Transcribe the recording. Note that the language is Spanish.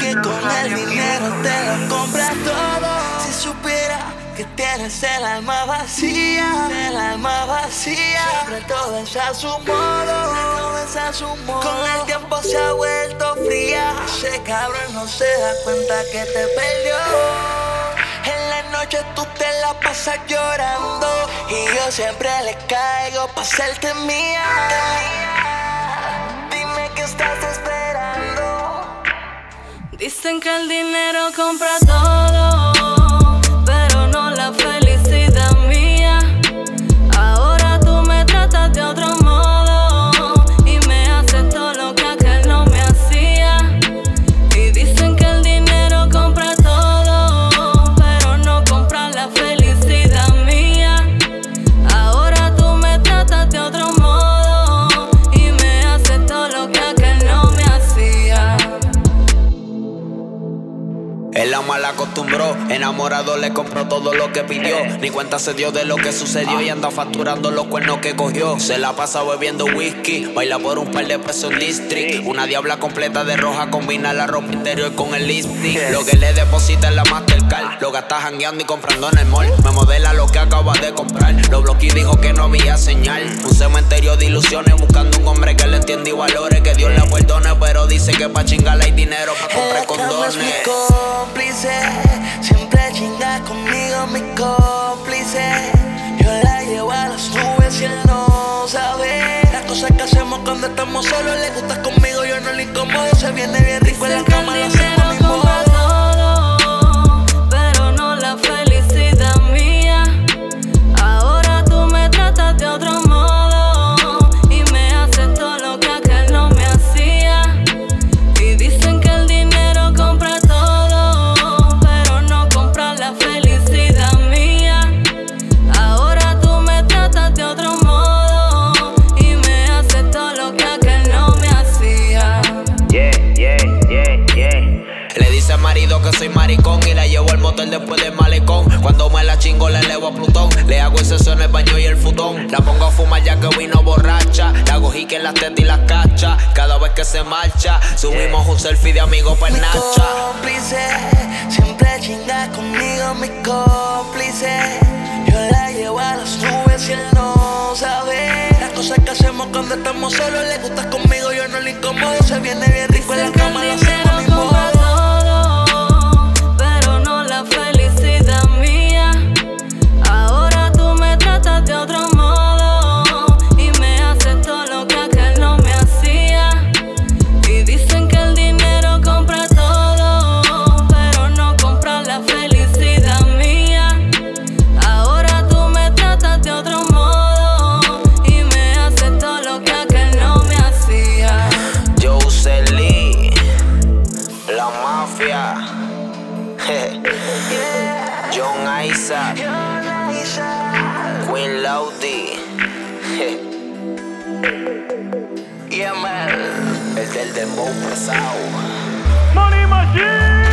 que con el dinero te lo compras todo. Si supiera que tienes el alma vacía, siempre todo es a su modo, Con el tiempo se ha vuelto fría. Ese cabrón no se da cuenta que te perdió. En la noche tú te la pasas llorando y yo siempre le caigo pa' hacerte mía. Dime qué estás esperando. Dicen que el dinero compra todo, pero no la felicidad mía. Ahora tú me tratas de otro modo y me haces todo lo que aquel no me hacía. Y dicen que el dinero compra todo, pero no compra la felicidad mía. Ahora tú me tratas de otro modo y me haces todo lo que aquel no me hacía. Él la mal acostumbró, enamorado le compró todo lo que pidió. Ni cuenta se dio de lo que sucedió y anda facturando los cuernos que cogió. Se la pasa bebiendo whisky, baila por un par de pesos en District. Una diabla completa de roja combina la ropa interior con el lipstick. Lo que le deposita en la Mastercard, lo gasta jangueando y comprando en el mall. Me modela lo que acaba de comprar, lo bloqueó y dijo que no había señal. Un cementerio de ilusiones buscando un hombre que le entiende y valore. Que Dios le perdone, pero dice que pa' chingarle hay dinero pa' comprar condones. Siempre chinga conmigo mi cómplice. Yo la llevo a las nubes y él no sabe. Las cosas que hacemos cuando estamos solos, le gusta conmigo, yo no le incomodo. Se viene bien rico en la cama, lo hacemos a mi modo. Todo, pero no la felicidad mía. Ahora tú me tratas de otro modo y me haces todo lo que aquel no me hacía. Y dicen que el dinero compra todo, pero no compra la felicidad mía. Ahora tú me tratas de otro modo y me haces todo lo que aquel no me hacía. Le dice al marido que soy maricón y la llevo al motel después del malecón. Cuando me la chingo le elevo a Plutón, le hago exceso en el baño y el futón. La pongo a fumar ya que vino borracha, la hago jique en las tetas y las cachas. Cada vez que se marcha, subimos un selfie de amigos pa' el Nacha. Cómplice, siempre chinga conmigo mi cómplice. Yo la llevo a las nubes y él no sabe. Las cosas que hacemos cuando estamos solos, le gusta conmigo, yo no le incomodo. Se viene bien rico en la cama, lo hacemos a mi modo. Pero no la felicidad mía. Ahora tú me tratas de otro modo y me haces todo lo que aquel no me hacía. Y dicen que el dinero compra todo, pero no compra la felicidad mía. Ahora tú me tratas de otro modo y me haces todo lo que aquel no me hacía. Jocelyn, la mafia. John Isaac, Queen Laudi. Yeah, man. El del dembow pesado. Money Machine.